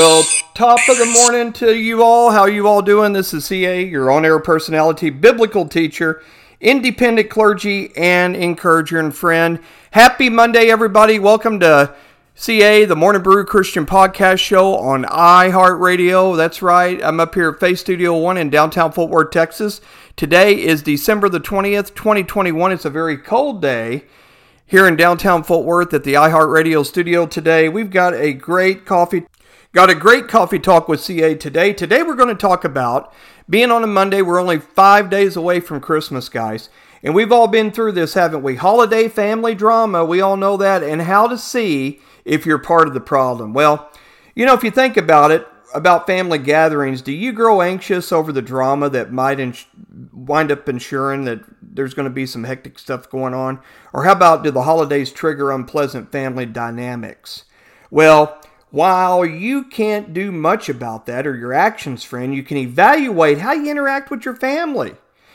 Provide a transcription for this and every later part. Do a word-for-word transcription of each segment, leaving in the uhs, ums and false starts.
Well, top of the morning to you all. How you all doing? This is C A, your on-air personality, biblical teacher, independent clergy, and encourager and friend. Happy Monday, everybody. Welcome to C A, the Morning Brew Christian Podcast Show on iHeartRadio. That's right. I'm up here at Faith Studio One in downtown Fort Worth, Texas. Today is December the twentieth, twenty twenty-one. It's a very cold day here in downtown Fort Worth at the iHeartRadio studio today. We've got a great coffee Got a great coffee talk with C A today. Today we're going to talk about, being on a Monday, we're only five days away from Christmas, guys. And we've all been through this, haven't we? Holiday family drama, we all know that, and how to see if you're part of the problem. Well, you know, if you think about it, about family gatherings, do you grow anxious over the drama that might ins- wind up ensuring that there's going to be some hectic stuff going on? Or how about, do the holidays trigger unpleasant family dynamics? Well, while you can't do much about that or your actions, friend, you can evaluate how you interact with your family.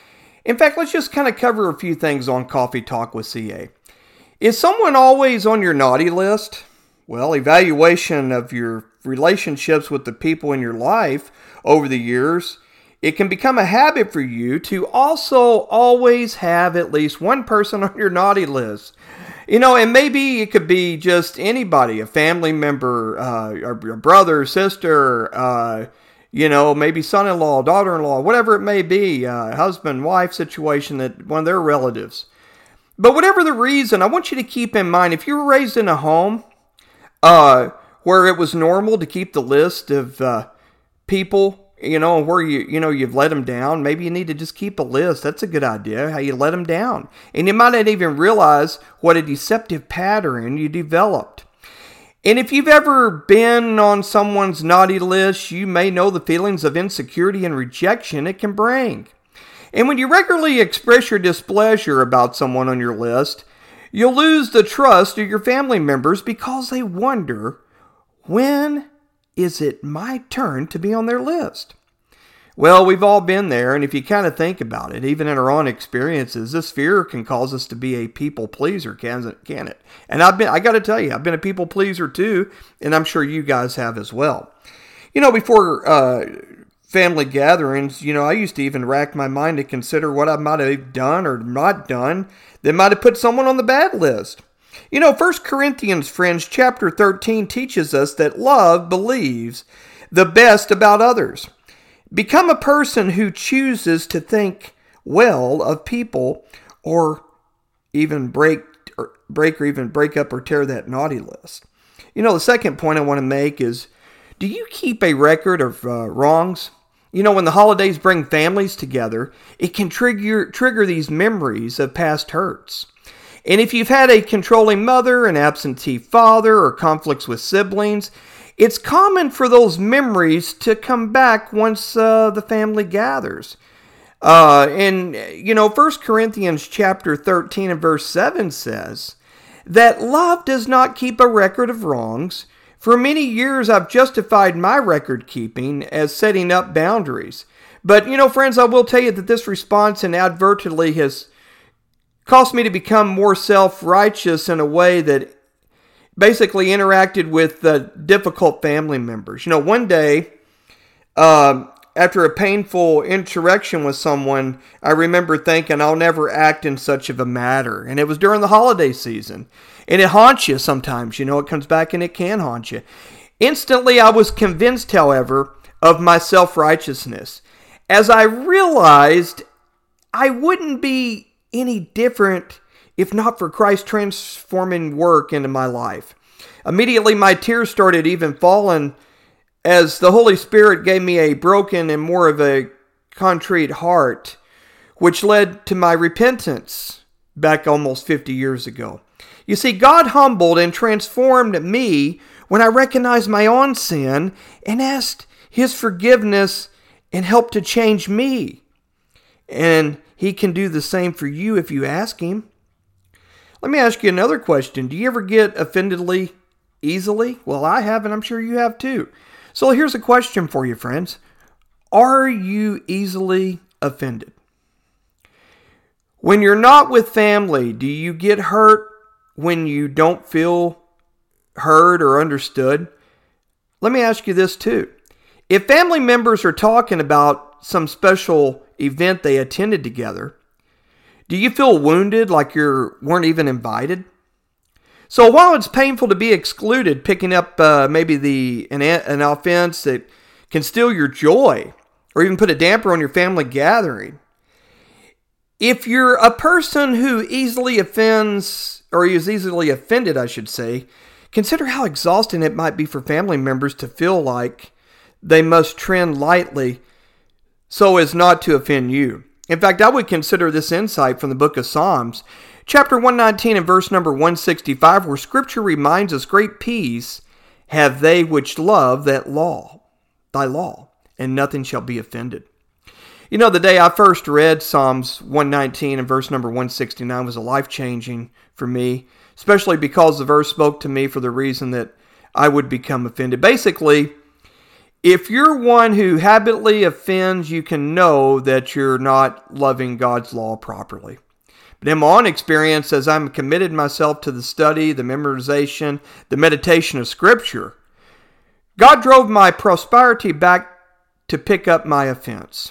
In fact, let's just kind of cover a few things on Coffee Talk with C A. Is someone always on your naughty list? Well, evaluation of your relationships with the people in your life over the years, it can become a habit for you to also always have at least one person on your naughty list. You know, and maybe it could be just anybody, a family member, uh, or your brother, sister, uh, you know, maybe son-in-law, daughter-in-law, whatever it may be, uh, husband, wife situation, that one of their relatives. But whatever the reason, I want you to keep in mind, if you were raised in a home uh, where it was normal to keep the list of uh, people, you know, where you, you know, you've let them down, maybe you need to just keep a list. That's a good idea, how you let them down. And you might not even realize what a deceptive pattern you developed. And if you've ever been on someone's naughty list, you may know the feelings of insecurity and rejection it can bring. And when you regularly express your displeasure about someone on your list, you'll lose the trust of your family members because they wonder, when is it my turn to be on their list? Well, we've all been there, and if you kind of think about it, even in our own experiences, this fear can cause us to be a people pleaser, can it? Can it? And I've been, I got to tell you, I've been a people pleaser too, and I'm sure you guys have as well. You know, before uh, family gatherings, you know, I used to even rack my mind to consider what I might have done or not done that might have put someone on the bad list. You know, First Corinthians, friends, chapter thirteen teaches us that love believes the best about others. Become a person who chooses to think well of people, or even break or break or even break up or tear that naughty list. You know, the second point I want to make is, do you keep a record of uh, wrongs? You know, when the holidays bring families together, it can trigger trigger these memories of past hurts. And if you've had a controlling mother, an absentee father, or conflicts with siblings, it's common for those memories to come back once uh, the family gathers. Uh, and, you know, First Corinthians chapter thirteen and verse seven says that love does not keep a record of wrongs. For many years, I've justified my record keeping as setting up boundaries. But, you know, friends, I will tell you that this response inadvertently has caused me to become more self-righteous in a way that basically interacted with the difficult family members. You know, one day, uh, after a painful interaction with someone, I remember thinking, I'll never act in such of a matter. And it was during the holiday season. And it haunts you sometimes. You know, it comes back and it can haunt you. Instantly, I was convinced, however, of my self-righteousness, as I realized I wouldn't be any different if not for Christ's transforming work into my life. Immediately, my tears started even falling as the Holy Spirit gave me a broken and more of a contrite heart, which led to my repentance back almost fifty years ago. You see, God humbled and transformed me when I recognized my own sin and asked His forgiveness and helped to change me. And He can do the same for you if you ask Him. Let me ask you another question. Do you ever get offendedly easily? Well, I have, and I'm sure you have too. So here's a question for you, friends. Are you easily offended? When you're not with family, do you get hurt when you don't feel heard or understood? let me ask you this too. If family members are talking about some special event they attended together, do you feel wounded like you weren't even invited? So while it's painful to be excluded, picking up uh, maybe the an, an offense that can steal your joy or even put a damper on your family gathering, if you're a person who easily offends, or is easily offended, I should say, consider how exhausting it might be for family members to feel like they must tread lightly so as not to offend you. In fact, I would consider this insight from the book of Psalms, chapter one nineteen and verse number one sixty-five, where Scripture reminds us, great peace have they which love that law, thy law, and nothing shall be offended. You know, the day I first read Psalms one nineteen and verse number one sixty-nine was a life-changing for me, especially because the verse spoke to me for the reason that I would become offended. Basically, if you're one who habitually offends, you can know that you're not loving God's law properly. But in my own experience, as I'm committed myself to the study, the memorization, the meditation of Scripture, God drove my prosperity back to pick up my offense.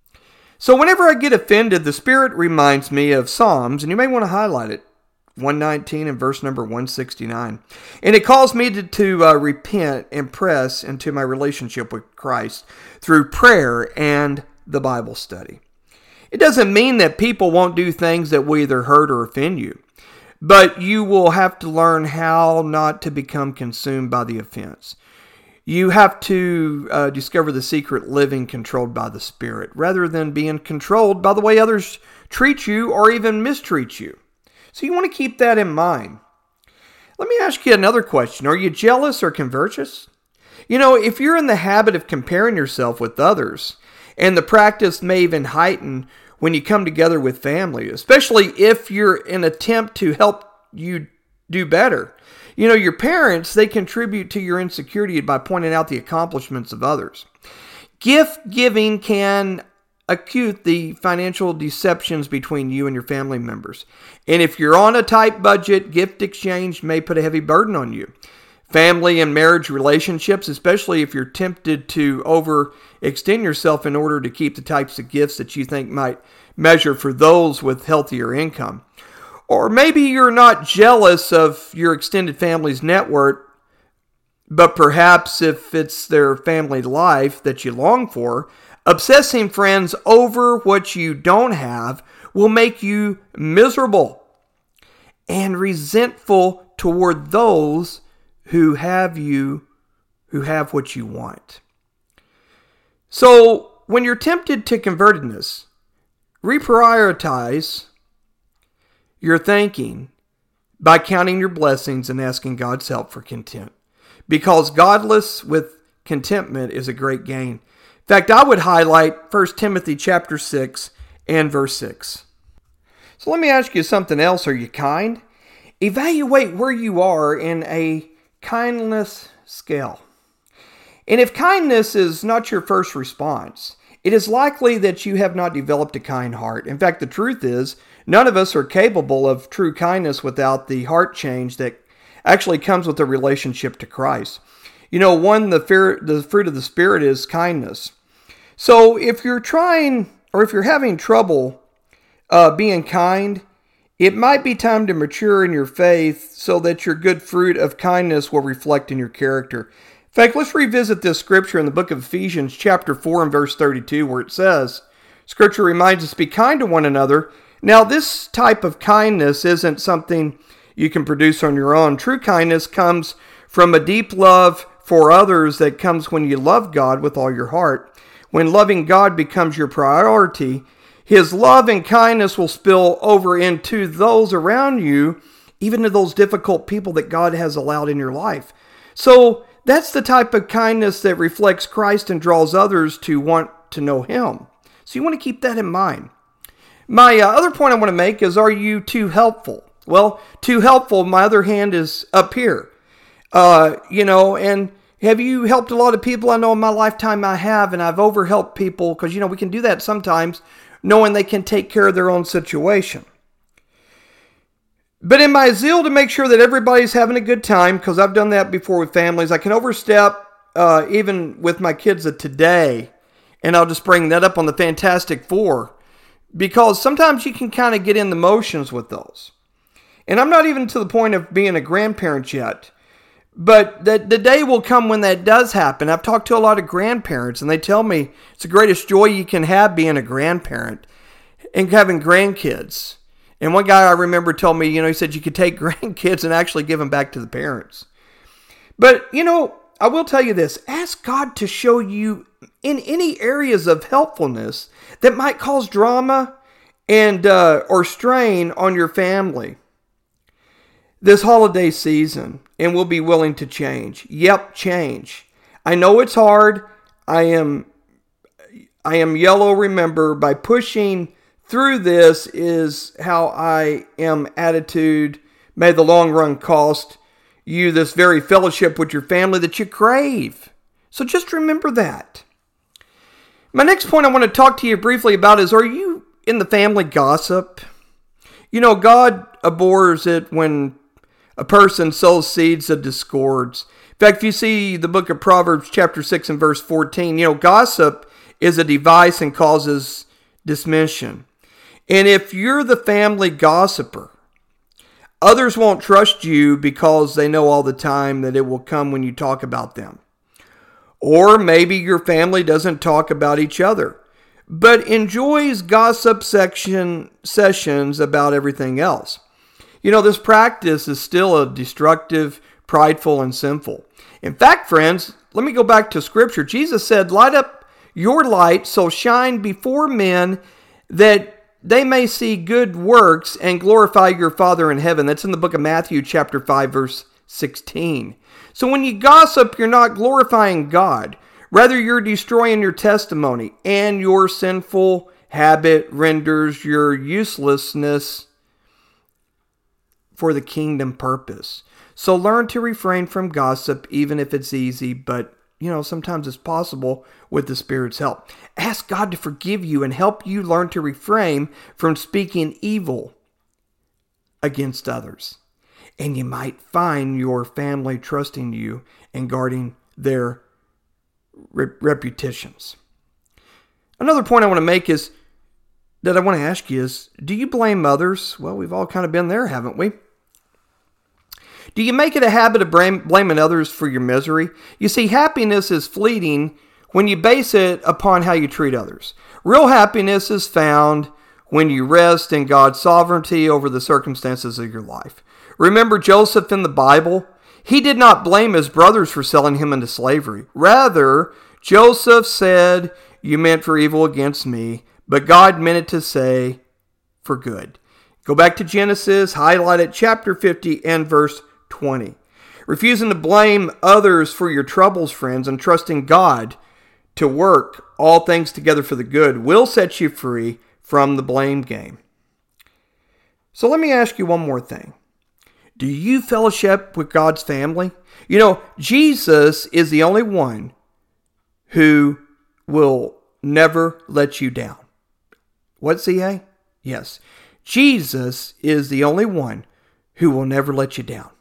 So whenever I get offended, the Spirit reminds me of Psalms, and you may want to highlight it, one nineteen and verse number one sixty-nine. And it calls me to, to uh, repent and press into my relationship with Christ through prayer and the Bible study. It doesn't mean that people won't do things that will either hurt or offend you, but you will have to learn how not to become consumed by the offense. You have to uh, discover the secret living controlled by the Spirit, rather than being controlled by the way others treat you or even mistreat you. So you want to keep that in mind. Let me ask you another question. Are you jealous or covetous? You know, if you're in the habit of comparing yourself with others, and the practice may even heighten when you come together with family, especially if you're in an attempt to help you do better. You know, your parents, they contribute to your insecurity by pointing out the accomplishments of others. Gift giving can acute the financial deceptions between you and your family members. And if you're on a tight budget, gift exchange may put a heavy burden on you. Family and marriage relationships, especially if you're tempted to overextend yourself in order to keep the types of gifts that you think might measure for those with healthier income. Or maybe you're not jealous of your extended family's network, but perhaps if it's their family life that you long for, obsessing friends over what you don't have will make you miserable and resentful toward those who have you, who have what you want. So when you're tempted to convertedness, reprioritize your thinking by counting your blessings and asking God's help for content. Because godless with contentment is a great gain. In fact, I would highlight First Timothy chapter six and verse six. So let me ask you something else. Are you kind? Evaluate where you are in a kindness scale. And if kindness is not your first response, it is likely that you have not developed a kind heart. In fact, the truth is, none of us are capable of true kindness without the heart change that actually comes with a relationship to Christ. You know, one, the, fear, the fruit of the Spirit is kindness. So if you're trying, or if you're having trouble uh, being kind, it might be time to mature in your faith so that your good fruit of kindness will reflect in your character. In fact, let's revisit this scripture in the book of Ephesians chapter four and verse thirty-two, where it says, Scripture reminds us, be kind to one another. Now, this type of kindness isn't something you can produce on your own. True kindness comes from a deep love for others that comes when you love God with all your heart. When loving God becomes your priority, His love and kindness will spill over into those around you, even to those difficult people that God has allowed in your life. So that's the type of kindness that reflects Christ and draws others to want to know Him. So you want to keep that in mind. My uh, other point I want to make is, are you too helpful? Well, too helpful, my other hand is up here. Uh, you know, and have you helped a lot of people? I know in my lifetime I have, and I've overhelped people because, you know, we can do that sometimes, knowing they can take care of their own situation. But in my zeal to make sure that everybody's having a good time, because I've done that before with families, I can overstep uh, even with my kids of today, and I'll just bring that up on the Fantastic Four, because sometimes you can kind of get in the motions with those. And I'm not even to the point of being a grandparent yet, but the, the day will come when that does happen. I've talked to a lot of grandparents, and they tell me it's the greatest joy you can have being a grandparent and having grandkids. And one guy I remember told me, you know, he said you could take grandkids and actually give them back to the parents. But, you know, I will tell you this. Ask God to show you in any areas of helpfulness that might cause drama and uh, or strain on your family this holiday season, and we'll be willing to change. Yep, change. I know it's hard. I am, I am yellow, remember, by pushing through this is how I am attitude. May the long run cost you this very fellowship with your family that you crave. So just remember that. My next point I want to talk to you briefly about is, are you in the family gossip? You know, God abhors it when a person sows seeds of discords. In fact, if you see the book of Proverbs chapter six and verse fourteen, you know, gossip is a device and causes dissension. And if you're the family gossiper, others won't trust you because they know all the time that it will come when you talk about them. Or maybe your family doesn't talk about each other, but enjoys gossip section sessions about everything else. You know, this practice is still a destructive, prideful, and sinful. In fact, friends, let me go back to Scripture. Jesus said, light up your light so shine before men that they may see good works and glorify your Father in heaven. That's in the book of Matthew chapter five, verse sixteen. So when you gossip, you're not glorifying God. Rather, you're destroying your testimony, and your sinful habit renders your uselessness for the kingdom purpose. So learn to refrain from gossip, even if it's easy, but you know, sometimes it's possible with the Spirit's help. Ask God to forgive you and help you learn to refrain from speaking evil against others. And you might find your family trusting you and guarding their re- reputations. Another point I want to make is that I want to ask you is, do you blame others? Well, we've all kind of been there, haven't we? Do you make it a habit of blame, blaming others for your misery? You see, happiness is fleeting when you base it upon how you treat others. Real happiness is found when you rest in God's sovereignty over the circumstances of your life. Remember Joseph in the Bible? He did not blame his brothers for selling him into slavery. Rather, Joseph said, you meant for evil against me, but God meant it to say for good. Go back to Genesis, highlight it, chapter fifty and verse twenty. Refusing to blame others for your troubles, friends, and trusting God to work all things together for the good will set you free from the blame game. So let me ask you one more thing. Do you fellowship with God's family? You know, Jesus is the only one who will never let you down. What, C A? Yes. Jesus is the only one who will never let you down.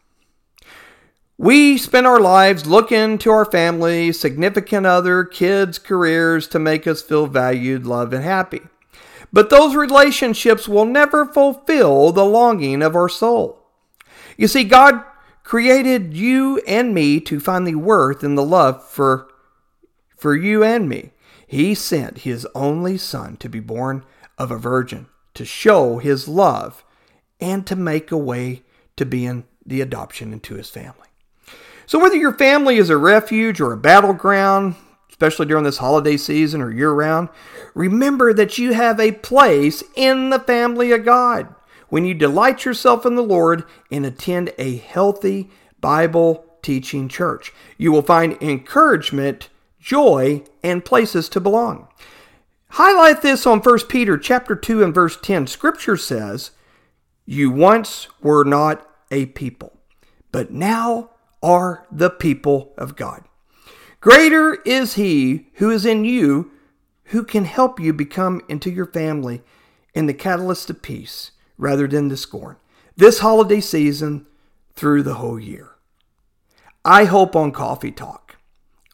We spend our lives looking to our family, significant other, kids, careers to make us feel valued, loved, and happy. But those relationships will never fulfill the longing of our soul. You see, God created you and me to find the worth and the love for, for you and me. He sent His only Son to be born of a virgin, to show His love, and to make a way to be in the adoption into His family. So whether your family is a refuge or a battleground, especially during this holiday season or year-round, remember that you have a place in the family of God when you delight yourself in the Lord and attend a healthy Bible-teaching church. You will find encouragement, joy, and places to belong. Highlight this on First Peter chapter two and verse ten. Scripture says, you once were not a people, but now are the people of God. Greater is He who is in you, who can help you become into your family and the catalyst of peace rather than discord this holiday season through the whole year. I hope on Coffee Talk,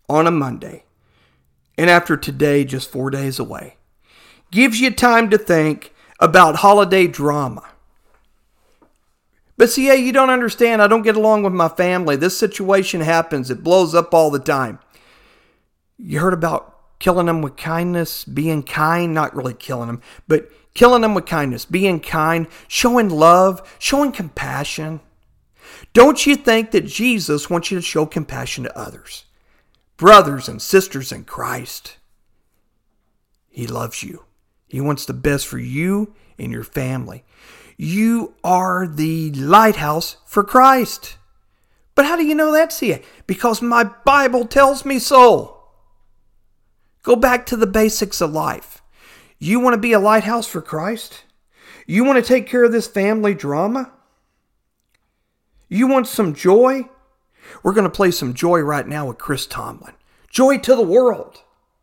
on a Monday, and after today, just four days away, gives you time to think about holiday drama. But see, hey, you don't understand. I don't get along with my family. This situation happens. It blows up all the time. You heard about killing them with kindness, being kind, not really killing them, but killing them with kindness, being kind, showing love, showing compassion. Don't you think that Jesus wants you to show compassion to others? Brothers and sisters in Christ. He loves you. He wants the best for you and your family. You are the lighthouse for Christ. But how do you know that, C A? Because my Bible tells me so. Go back to the basics of life. You want to be a lighthouse for Christ? You want to take care of this family drama? You want some joy? We're going to play some joy right now with Chris Tomlin. Joy to the world.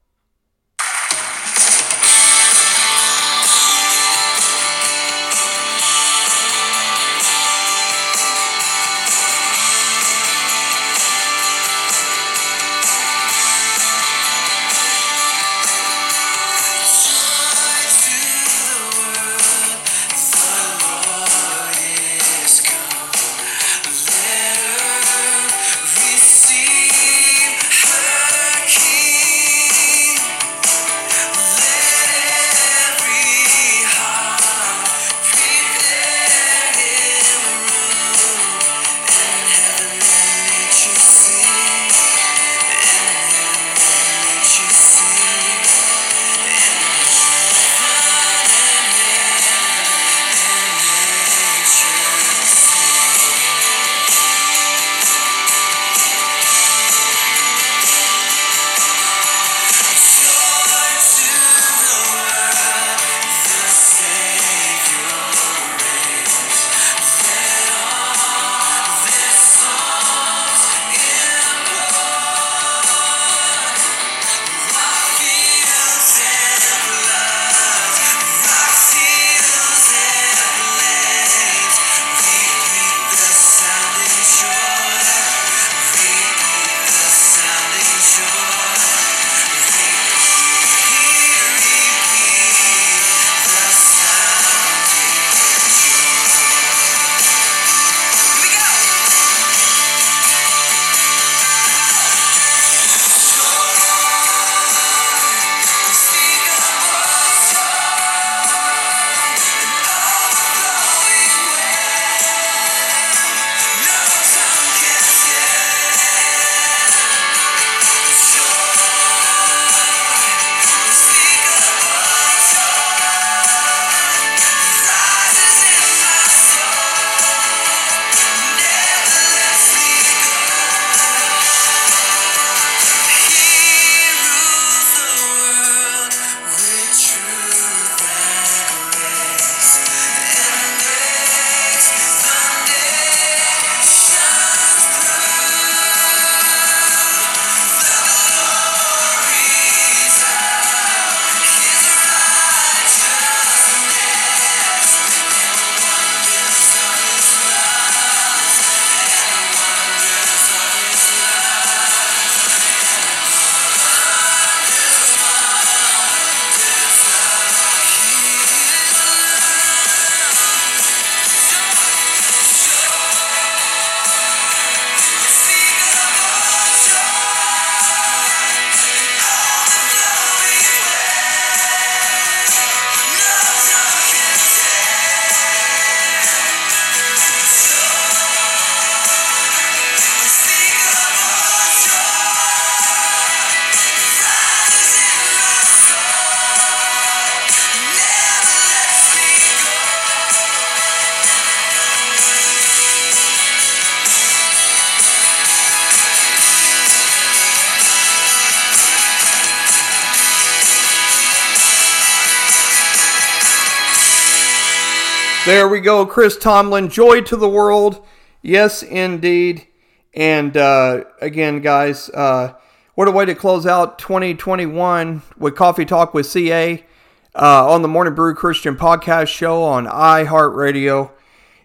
There we go, Chris Tomlin, joy to the world. Yes, indeed. And uh, again, guys, uh, what a way to close out twenty twenty-one with Coffee Talk with C A uh, on the Morning Brew Christian Podcast Show on iHeartRadio.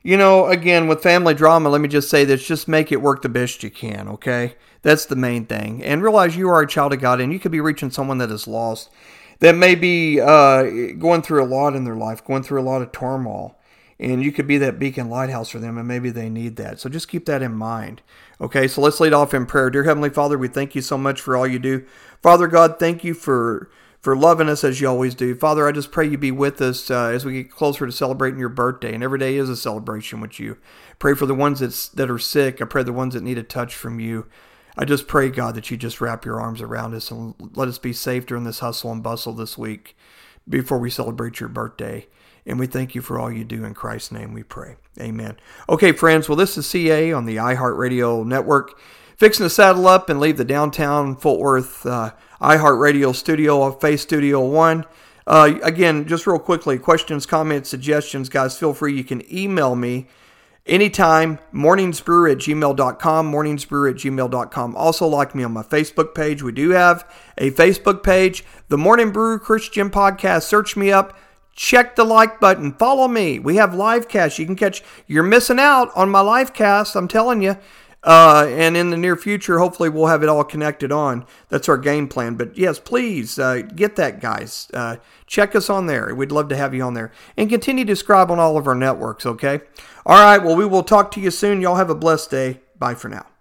you know, again, with family drama, let me just say this, just make it work the best you can, okay? That's the main thing. And realize you are a child of God, and you could be reaching someone that is lost, that may be uh, going through a lot in their life, going through a lot of turmoil. And you could be that beacon lighthouse for them, and maybe they need that. So just keep that in mind. Okay, so let's lead off in prayer. Dear Heavenly Father, we thank you so much for all you do. Father God, thank you for for loving us as you always do. Father, I just pray you be with us uh, as we get closer to celebrating your birthday. And every day is a celebration with you. Pray for the ones that's, that are sick. I pray the ones that need a touch from you. I just pray, God, that you just wrap your arms around us and let us be safe during this hustle and bustle this week before we celebrate your birthday. And we thank you for all you do. In Christ's name we pray. Amen. Okay, friends. Well, this is C A on the iHeartRadio network. Fixing to saddle up and leave the downtown Fort Worth uh, iHeartRadio studio of Faith Studio One. Uh, again, just real quickly, questions, comments, suggestions, guys, feel free. You can email me anytime, morningsbrew at gmail dot com, morningsbrew at gmail dot com. Also, like me on my Facebook page. We do have a Facebook page, The Morning Brew Christian Podcast. Search me up. Check the like button. Follow me. We have live cast. You can catch. You're missing out on my live cast. I'm telling you. Uh, and in the near future, hopefully we'll have it all connected on. That's our game plan. But yes, please uh, get that, guys. Uh, check us on there. We'd love to have you on there. And continue to subscribe on all of our networks, okay? All right, well, we will talk to you soon. Y'all have a blessed day. Bye for now.